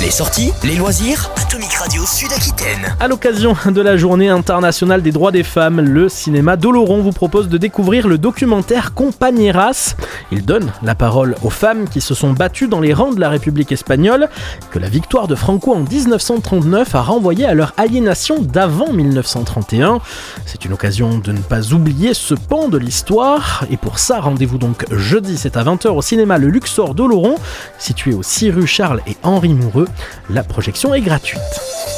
Les sorties, les loisirs, Atomic Radio Sud-Aquitaine. À l'occasion de la Journée internationale des droits des femmes, le cinéma d'Oloron vous propose de découvrir le documentaire Compañeras. Il donne la parole aux femmes qui se sont battues dans les rangs de la République espagnole, que la victoire de Franco en 1939 a renvoyé à leur aliénation d'avant 1931. C'est une occasion de ne pas oublier ce pan de l'histoire. Et pour ça, rendez-vous donc jeudi, c'est à 20h au cinéma Le Luxor d'Oloron, situé aux 6 rue Charles et Henri Moureux. La projection est gratuite.